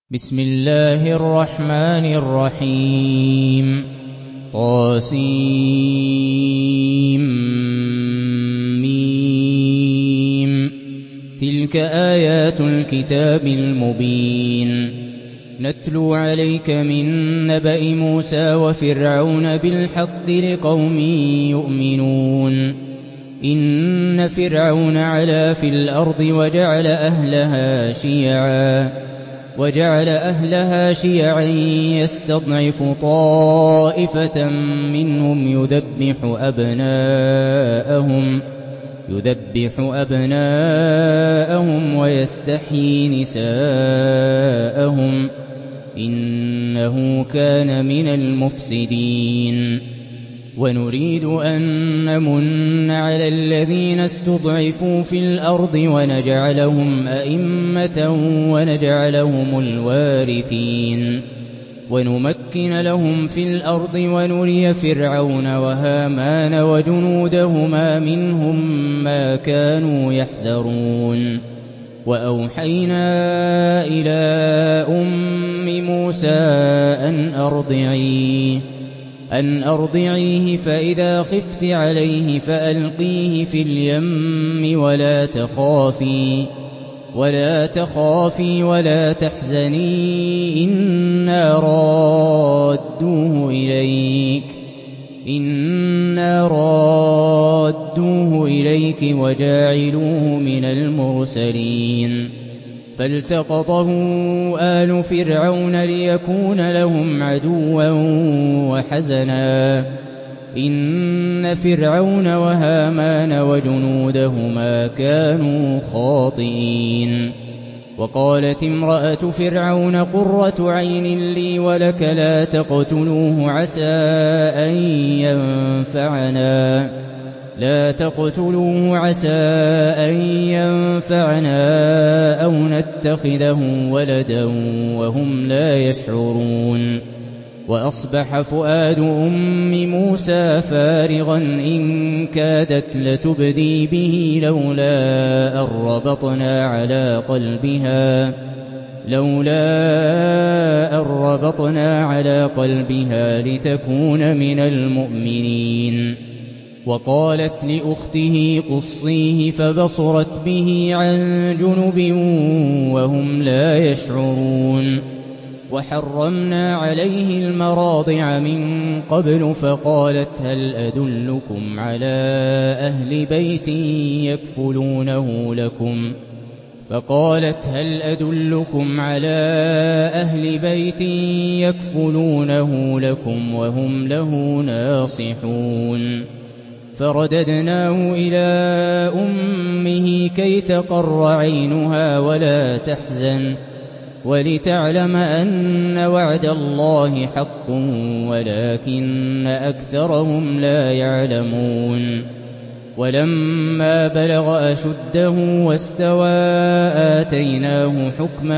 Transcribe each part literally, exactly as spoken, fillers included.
بسم الله الرحمن الرحيم طاسيم تلك آيات الكتاب المبين نتلو عليك من نبأ موسى وفرعون بالحق لقوم يؤمنون إن فرعون علا في الأرض وجعل أهلها شيعا وجعل أهلها شيعا يستضعف طائفة منهم يذبح أبناءهم يذبح أبناءهم ويستحيي نساءهم إنه كان من المفسدين ونريد أن نمن على الذين استضعفوا في الأرض ونجعلهم أئمة ونجعلهم الوارثين ونمكن لهم في الأرض ونري فرعون وهامان وجنودهما منهم ما كانوا يحذرون وأوحينا إلى أم موسى أن أرضعيه أن أرضعيه فإذا خفت عليه فألقيه في اليم ولا تخافي ولا تخافي ولا تحزني إنا رادوه إليك إنا رادوه إليك وجاعلوه من المرسلين فالتقطه آل فرعون ليكون لهم عدوا وحزنا إن فرعون وهامان وجنودهما كانوا خاطئين وقالت امرأة فرعون قرة عين لي ولك لا تقتلوه عسى أن ينفعنا لا تقتلوه عسى أن ينفعنا أو نتخذه ولدا وهم لا يشعرون وأصبح فؤاد أم موسى فارغا إن كادت لتبدي به لولا أن ربطنا على قلبها لولا أن ربطنا على قلبها لتكون من المؤمنين وقالت لأخته قصيه فبصرت به عن جنب وهم لا يشعرون وحرمنا عليه المراضع من قبل فقالت هل أدلكم على أهل بيت يكفلونه لكم فقالت هل أدلكم على أهل بيت يكفلونه لكم وهم له ناصحون فرددناه إلى أمه كي تقر عينها ولا تحزن ولتعلم أن وعد الله حق ولكن أكثرهم لا يعلمون ولما بلغ أشده واستوى آتيناه حكما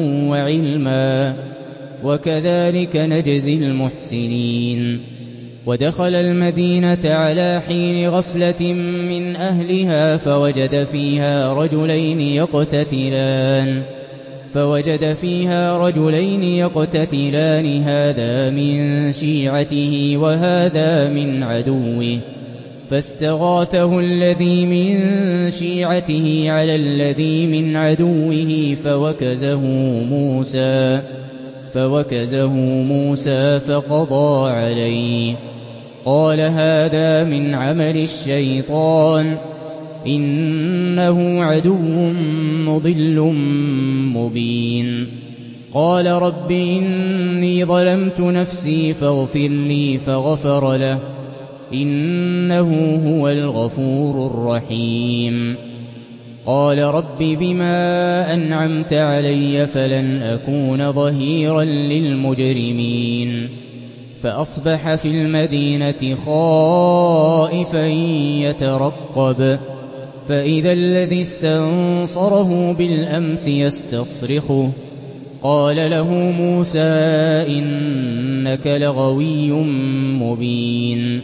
وعلما وكذلك نجزي المحسنين ودخل المدينة على حين غفلة من أهلها فوجد فيها رجلين يقتتلان فوجد فيها رجلين يقتتلان هذا من شيعته وهذا من عدوه فاستغاثه الذي من شيعته على الذي من عدوه فوكزه موسى فوكزه موسى فقضى عليه قال هذا من عمل الشيطان إنه عدو مضل مبين قال رب إني ظلمت نفسي فاغفر لي فغفر له إنه هو الغفور الرحيم قال رب بما أنعمت علي فلن أكون ظهيرا للمجرمين فأصبح في المدينة خائفا يترقب فإذا الذي استنصره بالأمس يستصرخه قال له موسى إنك لغوي مبين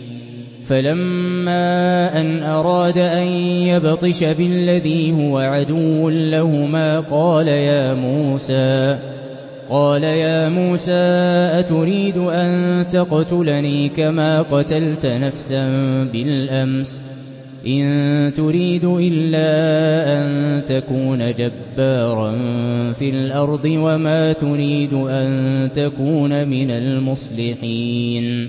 فلما أن أراد أن يبطش بالذي هو عدو لهما قال يا موسى قال يا موسى أتريد أن تقتلني كما قتلت نفسا بالأمس إن تريد إلا أن تكون جبارا في الأرض وما تريد أن تكون من المصلحين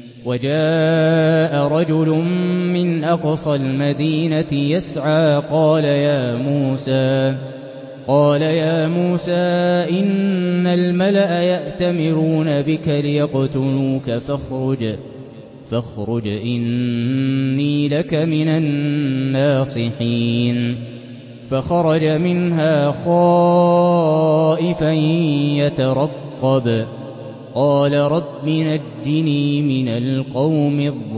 وجاء رجل من أقصى المدينة يسعى قال يا موسى قال يا موسى إن الملأ يأتمرون بك ليقتلوك فاخرج فاخرج إني لك من الناصحين فخرج منها خائفا يترقب قال رب نجني من القوم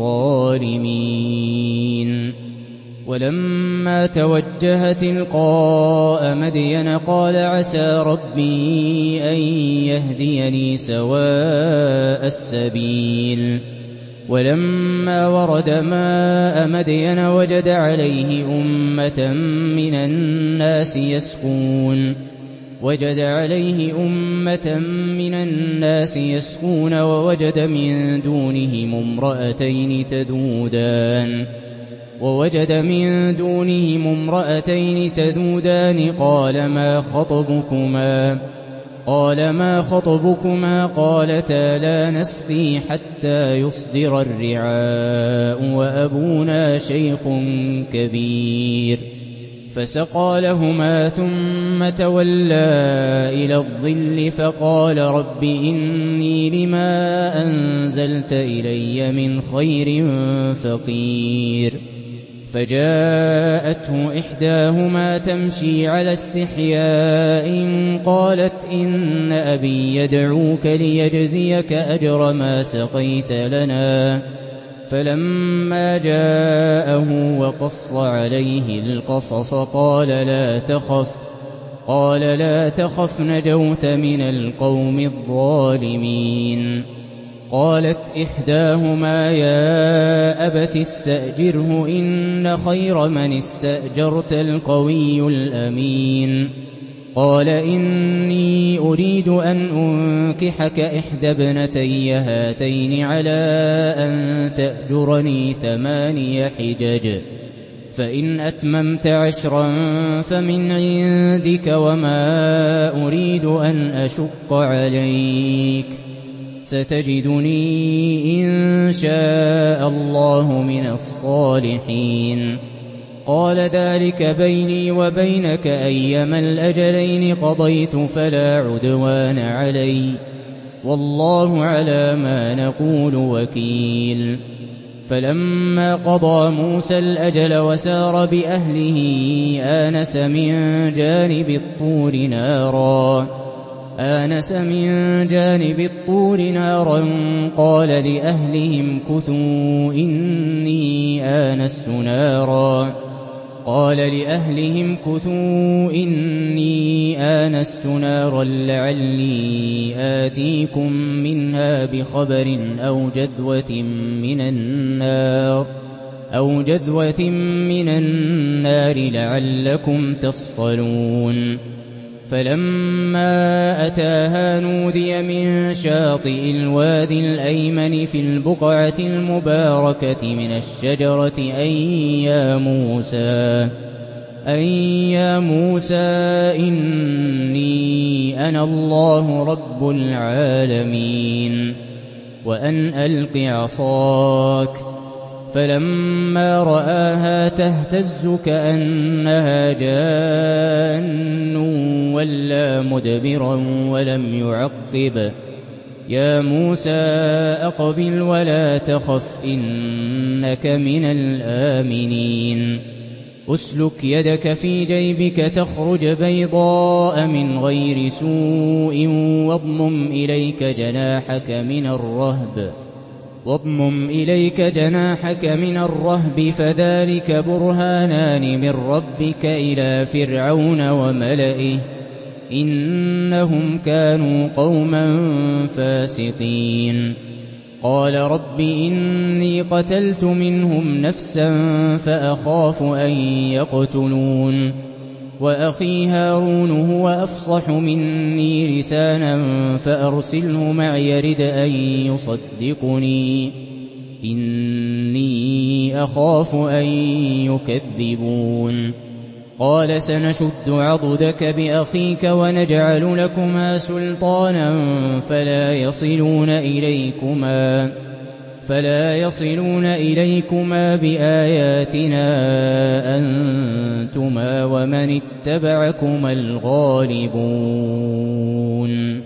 الظالمين ولما توجه تلقاء مدين قال عسى ربي أن يهديني سواء السبيل ولما ورد ماء مدين وجد عليه أمة من الناس يسقون وجد عليه أمة من الناس يسقون ووجد من دونهم امرأتين تذودان ووجد من دونهم امرأتين تذودان قال ما خطبكما قال ما خطبكما قالتا لا نسقي حتى يصدر الرعاء وأبونا شيخ كبير فسقى لهما ثم تولى إلى الظل فقال رب إني لما أنزلت إلي من خير فقير فجاءته إحداهما تمشي على استحياء قالت إن أبي يدعوك ليجزيك أجر ما سقيت لنا فلما جاءه وقص عليه القصص قال لا تخف قال لا تخف نجوت من القوم الظالمين قالت إحداهما يا أبت استأجره إن خير من استأجرت القوي الأمين قال إني أريد أن أنكحك إحدى ابنتي هاتين على أن تأجرني ثماني حجج فإن أتممت عشرا فمن عندك وما أريد أن أشق عليك ستجدني إن شاء الله من الصالحين قال ذلك بيني وبينك أيما الأجلين قضيت فلا عدوان علي والله على ما نقول وكيل فلما قضى موسى الأجل وسار بأهله آنس من جانب الطور نارا آنس من جانب الطور نارا قال لأهلهم كثوا إني آنست نارا قال لأهلهم كثوا إني آنست نارا لعلي آتيكم منها بخبر أو جذوة من النار أو جذوة من النار لعلكم تصطلون فلما أتاها نودي من شاطئ الوادي الأيمن في البقعة المباركة من الشجرة أن يا موسى أن يا موسى إني أنا الله رب العالمين وأن ألق عصاك فلما رآها تهتز كأنها جان ولا مدبرا ولم يعقب يا موسى أقبل ولا تخف إنك من الآمنين أسلك يدك في جيبك تخرج بيضاء من غير سوء واضمم إليك جناحك من الرهب واضمم إليك جناحك من الرهب فذلك برهانان من ربك إلى فرعون وملئه إنهم كانوا قوما فاسقين قال رب إني قتلت منهم نفسا فأخاف أن يقتلون وأخي هارون هو أفصح مني لسانا فأرسله معي يرد أن يصدقني إني أخاف أن يكذبون. قال سنشد عضدك بأخيك ونجعل لكما سلطانا فلا يصلون إليكما فلا يصلون إليكما بآياتنا أنتما ومن اتبعكما الغالبون.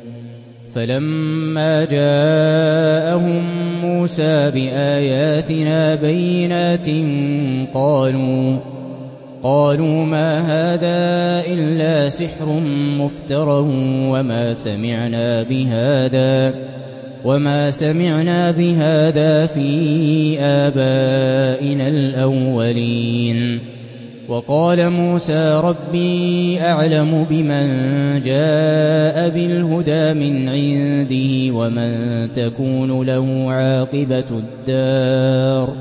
فلما جاءهم موسى بآياتنا بينات قالوا قالوا ما هذا إلا سحر مفترى وما سمعنا بهذا وما سمعنا بهذا في آبائنا الأولين. وقال موسى ربي أعلم بمن جاء بالهدى من عنده ومن تكون له عاقبة الدار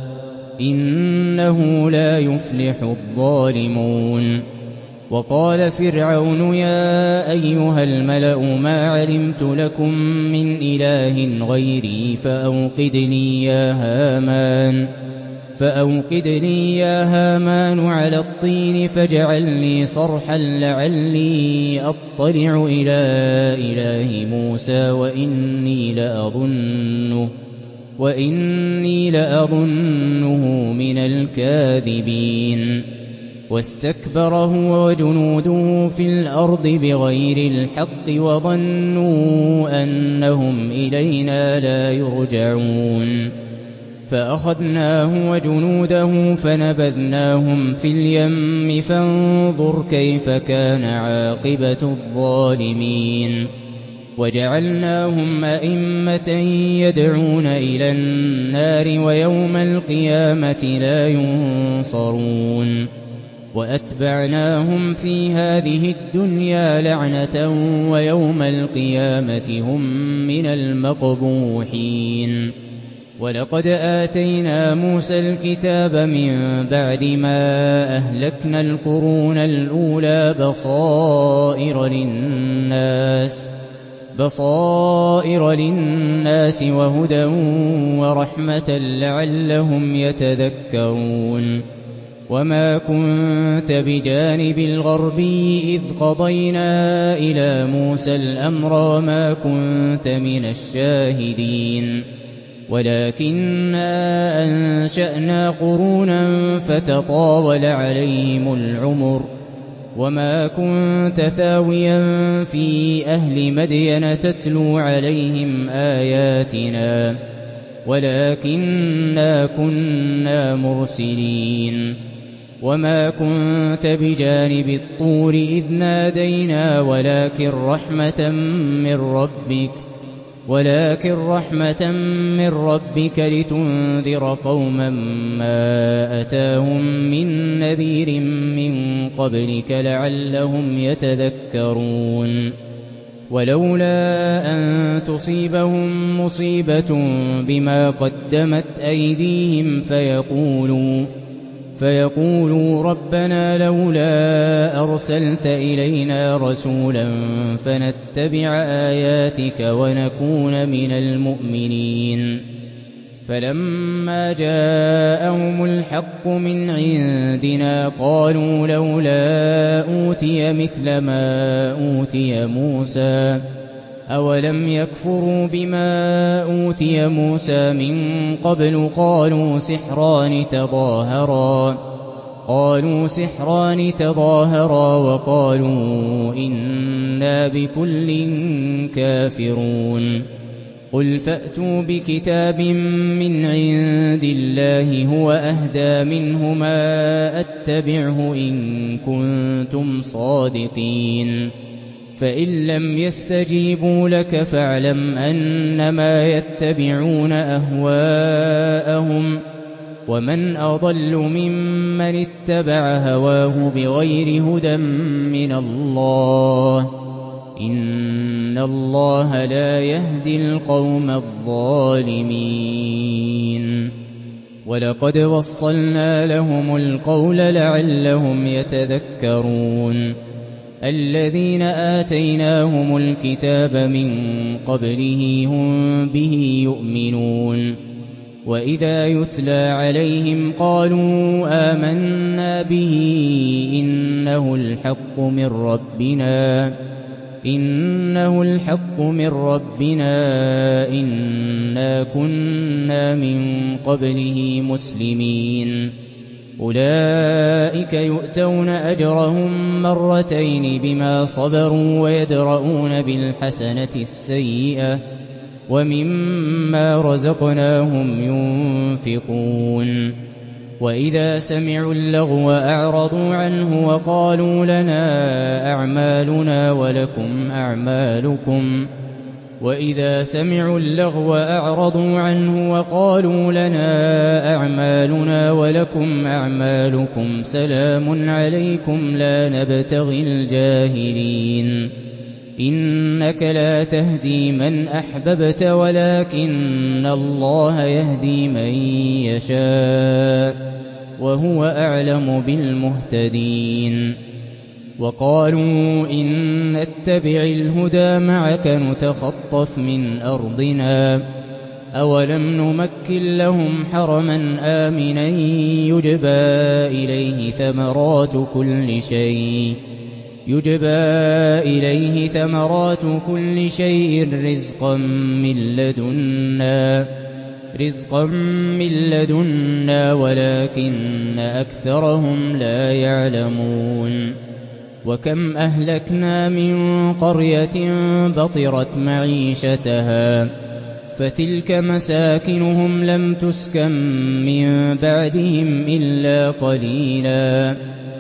إنه لا يفلح الظالمون. وقال فرعون يا أيها الملأ ما علمت لكم من إله غيري فأوقد لي يا هامان فأوقد لي يا هامان على الطين فاجعل لي صرحا لعلي أطلع إلى إله موسى وإني لأظنه وإني لأظنه من الكاذبين. واستكبر هو وجنوده في الأرض بغير الحق وظنوا أنهم إلينا لا يرجعون. فأخذناه وجنوده فنبذناهم في اليم فانظر كيف كان عاقبة الظالمين. وجعلناهم أئمة يدعون إلى النار ويوم القيامة لا ينصرون. وأتبعناهم في هذه الدنيا لعنة ويوم القيامة هم من المقبوحين. ولقد آتينا موسى الكتاب من بعد ما أهلكنا القرون الأولى بصائر للناس بصائر للناس وهدى ورحمة لعلهم يتذكرون. وما كنت بجانب الغربي إذ قضينا إلى موسى الأمر وما كنت من الشاهدين ولكننا أنشأنا قرونا فتطاول عليهم العمر وما كنت ثاويا في أهل مدين تتلو عليهم آياتنا ولكننا كنا مرسلين. وما كنت بجانب الطور إذ نادينا ولكن رحمة من ربك ولكن رحمة من ربك لتنذر قوما ما أتاهم من نذير من قبلك لعلهم يتذكرون. ولولا أن تصيبهم مصيبة بما قدمت أيديهم فيقولوا فيقولوا ربنا لولا أرسلت إلينا رسولا فنتبع آياتك ونكون من المؤمنين. فلما جاءهم الحق من عندنا قالوا لولا أوتي مثل ما أوتي موسى أولم يكفروا بما أوتي موسى من قبل قالوا سحران تظاهرا قالوا سحران تظاهرا وقالوا إنا بكل كافرون. قل فأتوا بكتاب من عند الله هو أهدى منهما أتبعه إن كنتم صادقين. فإن لم يستجيبوا لك فاعلم أنما يتبعون أهواءهم ومن أضل ممن اتبع هواه بغير هدى من الله إن الله لا يهدي القوم الظالمين. وَلَقَدْ وَصَّلْنَا لَهُمُ الْقَوْلَ لَعَلَّهُمْ يَتَذَكَّرُونَ الَّذِينَ آتَيْنَاهُمُ الْكِتَابَ مِنْ قَبْلِهِ هُمْ بِهِ يُؤْمِنُونَ وَإِذَا يُتْلَى عَلَيْهِمْ قَالُوا آمَنَّا بِهِ إِنَّهُ الْحَقُّ مِنْ رَبِّنَا إِنَّهُ الْحَقُّ مِنْ رَبِّنَا إِنَّا كُنَّا مِنْ قَبْلِهِ مُسْلِمِينَ أُولَئِكَ يُؤْتَوْنَ أَجْرَهُم مَّرَّتَيْنِ بِمَا صَبَرُوا وَيَدْرَءُونَ بِالْحَسَنَةِ السَّيِّئَةَ وَمِمَّا رَزَقْنَاهُمْ يُنفِقُونَ وَإِذَا سَمِعُوا اللَّغْوَ أَعْرَضُوا عَنْهُ وَقَالُوا لَنَا أَعْمَالُنَا وَلَكُمْ أَعْمَالُكُمْ وَإِذَا سَمِعُوا اللَّغْوَ أَعْرَضُوا عَنْهُ وَقَالُوا لَنَا أَعْمَالُنَا وَلَكُمْ أَعْمَالُكُمْ سَلَامٌ عَلَيْكُمْ لَا نَبْتَغِي الْجَاهِلِينَ إِنَّكَ لَا تَهْدِي مَنْ أَحْبَبْتَ وَلَكِنَّ اللَّهَ يَهْدِي مَن يَشَاءُ وَهُوَ أَعْلَمُ بِالْمُهْتَدِينَ وَقَالُوا إِن نَّتَّبِعِ الْهُدَىٰ مَعَكَ نُتَخَطَّفْ مِنْ أَرْضِنَا أَوَلَمْ نُمَكِّن لَّهُمْ حَرَمًا آمِنًا يُجْبَىٰ إِلَيْهِ ثَمَرَاتُ كُلِّ شَيْءٍ يُجْبَىٰ إِلَيْهِ ثَمَرَاتُ كُلِّ شَيْءٍ رِّزْقًا مِّن لَّدُنَّا رِزْقًا مِّن لَّدُنَّا وَلَٰكِنَّ أَكْثَرَهُمْ لَا يَعْلَمُونَ وَكَمْ أَهْلَكْنَا مِن قَرْيَةٍ بَطِرَتْ مَعِيشَتَهَا فَتِلْكَ مَسَاكِنُهُمْ لَمْ تُسْكَن مِّن بَعْدِهِمْ إِلَّا قَلِيلًا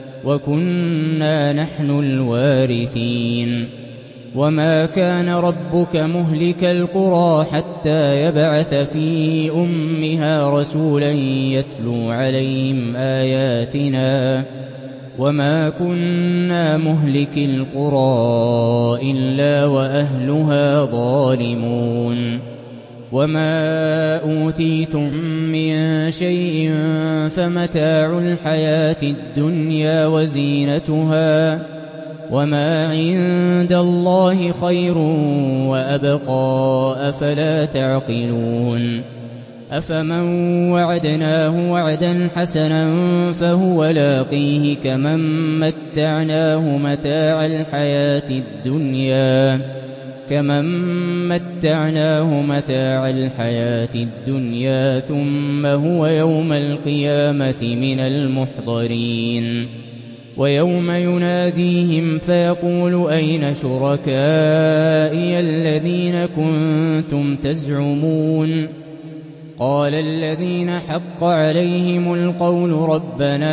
وَكُنَّا نَحْنُ الْوَارِثِينَ وَمَا كَانَ رَبُّكَ مُهْلِكَ الْقُرَىٰ حَتَّىٰ يَبْعَثَ فِي أُمِّهَا رَسُولًا يَتْلُو عَلَيْهِمْ آيَاتِنَا وَمَا كُنَّا مُهْلِكِي الْقُرَىٰ إِلَّا وَأَهْلُهَا ظَالِمُونَ وَمَا أُوتِيتُم مِّن شَيْءٍ فَمَتَاعُ الْحَيَاةِ الدُّنْيَا وَزِينَتُهَا وَمَا عِندَ اللَّهِ خَيْرٌ وَأَبْقَىٰ ۚ أَفَلَا تَعْقِلُونَ أَفَمَن وَعَدْنَاهُ وَعْدًا حَسَنًا فَهُوَ لَاقِيهِ كَمَن مَّتَّعْنَاهُ مَتَاعَ الْحَيَاةِ الدُّنْيَا كَمَن مَّتَّعْنَاهُ مَتَاعَ الْحَيَاةِ الدُّنْيَا ثُمَّ هُوَ يَوْمَ الْقِيَامَةِ مِنَ الْمُحْضَرِينَ وَيَوْمَ يُنَادِيهِمْ فَيَقُولُ أَيْنَ شُرَكَائِيَ الَّذِينَ كُنتُمْ تَزْعُمُونَ قَالَ الَّذِينَ حَقَّ عَلَيْهِمُ الْقَوْلُ رَبَّنَا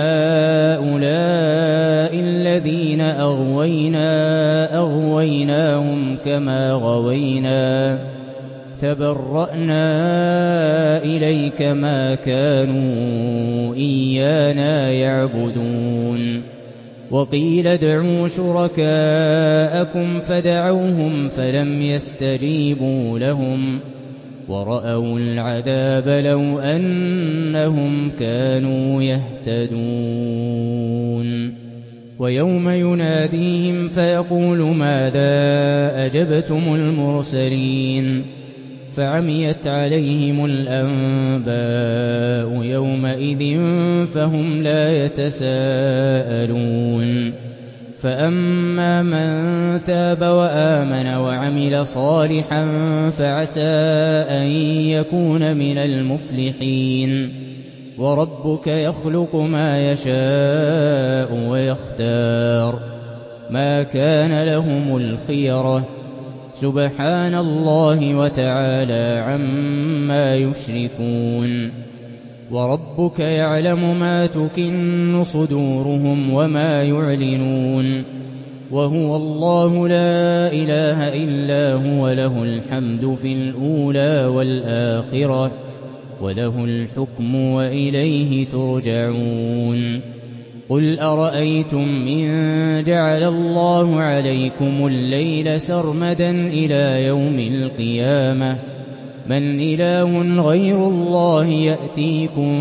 هَٰؤُلَاءِ الَّذِينَ أَغْوَيْنَا أَغْوَيْنَاهُمْ كَمَا غَوَيْنَا تَبَرَّأْنَا إِلَيْكَ مَا كَانُوا إِيَّانَا يَعْبُدُونَ وَقِيلَ ادْعُوا شُرَكَاءَكُمْ فَدَعَوْهُمْ فَلَمْ يَسْتَجِيبُوا لَهُمْ وَرَأَوُا الْعَذَابَ لَوْ أَنَّهُمْ كَانُوا يَهْتَدُونَ وَيَوْمَ يُنَادِيهِمْ فَيَقُولُ مَاذَا أَجَبْتُمُ الْمُرْسَلِينَ فَعَمِيَتْ عَلَيْهِمُ الْأَنبَاءُ يَوْمَئِذٍ فَهُمْ لَا يَتَسَاءَلُونَ فَأَمَّا مَن تَابَ وَآمَنَ وَعَمِلَ صَالِحًا فَعَسَىٰ أَن يَكُونَ مِنَ الْمُفْلِحِينَ وَرَبُّكَ يَخْلُقُ مَا يَشَاءُ وَيَخْتَارُ مَا كَانَ لَهُمُ الْخِيَرَةُ سُبْحَانَ اللَّهِ وَتَعَالَىٰ عَمَّا يُشْرِكُونَ وَرَبُّكَ يَعْلَمُ مَا تُكِنُّ صُدُورُهُمْ وَمَا يُعْلِنُونَ وَهُوَ اللَّهُ لَا إِلَٰهَ إِلَّا هُوَ لَهُ الْحَمْدُ فِي الْأُولَىٰ وَالْآخِرَةِ وَلَهُ الْحُكْمُ وَإِلَيْهِ تُرْجَعُونَ قُلْ أَرَأَيْتُمْ إِن جَعَلَ اللَّهُ عَلَيْكُمُ اللَّيْلَ سَرْمَدًا إِلَىٰ يَوْمِ الْقِيَامَةِ من إله غير الله يأتيكم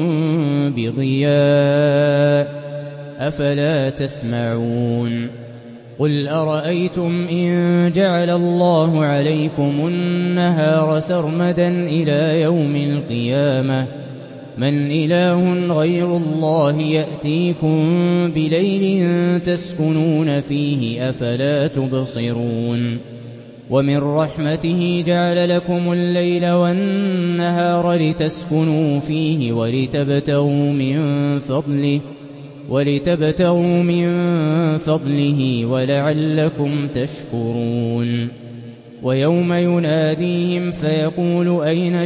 بضياء أفلا تسمعون قل أرأيتم إن جعل الله عليكم النهار سرمدا إلى يوم القيامة من إله غير الله يأتيكم بليل تسكنون فيه أفلا تبصرون ومن رحمته جعل لكم الليل والنهار لتسكنوا فيه ولتبتغوا من فضله ولتبتغوا من فضله ولعلكم تشكرون ويوم يناديهم فيقول أين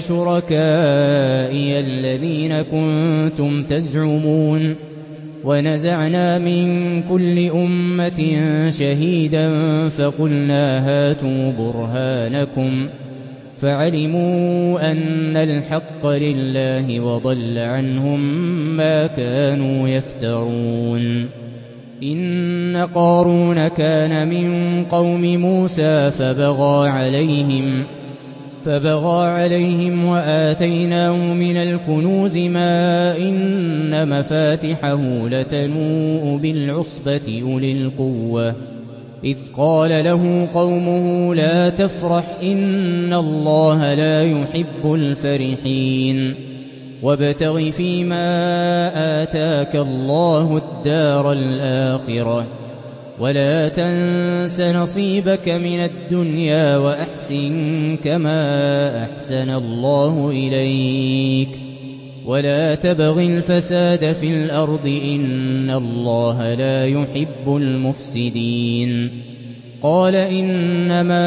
شركائي الذين كنتم تزعمون ونزعنا من كل أمة شهيدا فقلنا هاتوا برهانكم فعلموا أن الحق لله وضل عنهم ما كانوا يفترون إن قارون كان من قوم موسى فبغى عليهم فبغى عليهم وآتيناه من الكنوز ما إن مفاتحه لتنوء بالعصبة أولي القوة إذ قال له قومه لا تفرح إن الله لا يحب الفرحين وابتغ فيما آتاك الله الدار الآخرة ولا تنس نصيبك من الدنيا وأحسن كما أحسن الله إليك ولا تبغ الفساد في الأرض إن الله لا يحب المفسدين قال إنما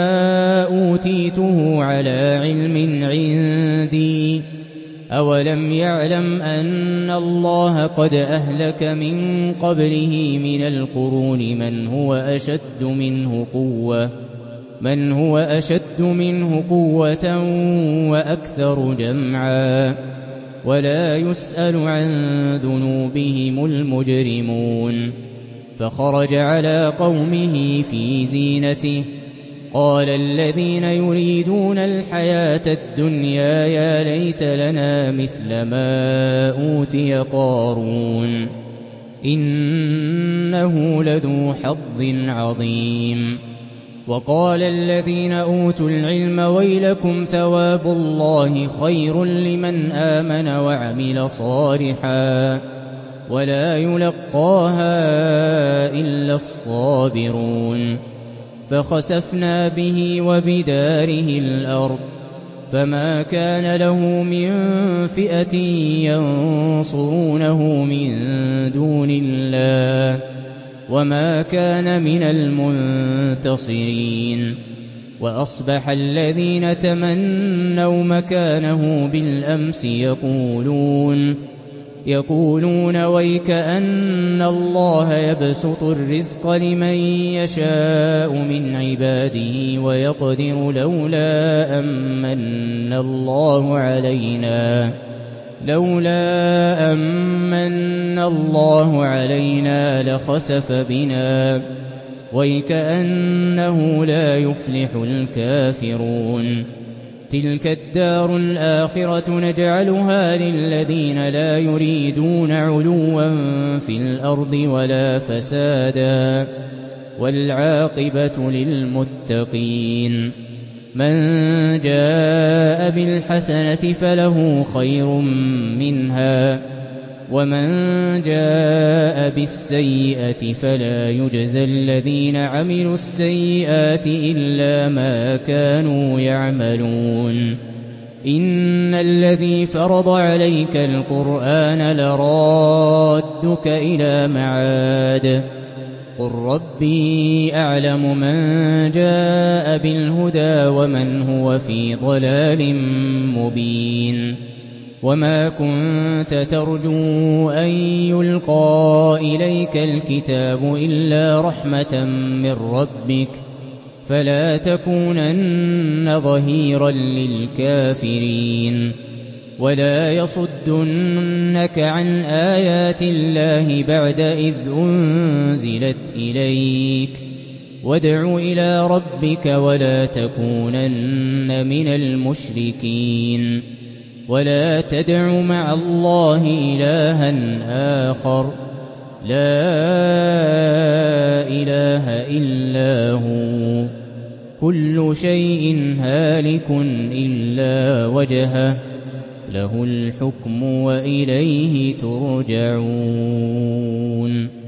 أوتيته على علم عندي أولم يعلم أن الله قد أهلك من قبله من القرون من هو أشد منه قوة من هو أشد منه قوة وأكثر جمعا ولا يسأل عن ذنوبهم المجرمون فخرج على قومه في زينته قال الذين يريدون الحياة الدنيا يا ليت لنا مثل ما أوتي قارون إنه لذو حظ عظيم وقال الذين أوتوا العلم ويلكم ثواب الله خير لمن آمن وعمل صالحا ولا يلقاها إلا الصابرون فخسفنا به وبداره الأرض فما كان له من فئة ينصرونه من دون الله وما كان من المنتصرين وأصبح الذين تمنوا مكانه بالأمس يقولون يقولون ويك أن الله يبسط الرزق لمن يشاء من عباده ويقدر لولا أمن الله علينا لولا أمن الله علينا لخسف بنا ويك أنه لا يفلح الكافرون تلك الدار الآخرة نجعلها للذين لا يريدون علوا في الأرض ولا فسادا والعاقبة للمتقين من جاء بالحسنة فله خير منها ومن جاء بالسيئة فلا يجزى الذين عملوا السيئات إلا ما كانوا يعملون إن الذي فرض عليك القرآن لرادك إلى معاد قل ربي أعلم من جاء بالهدى ومن هو في ضلال مبين وما كنت ترجو أن يلقى إليك الكتاب إلا رحمة من ربك فلا تكونن ظهيرا للكافرين ولا يصدنك عن آيات الله بعد إذ أنزلت إليك وادع إلى ربك ولا تكونن من المشركين ولا تدع مع الله إلها آخر لا إله إلا هو كل شيء هالك إلا وجهه له الحكم وإليه ترجعون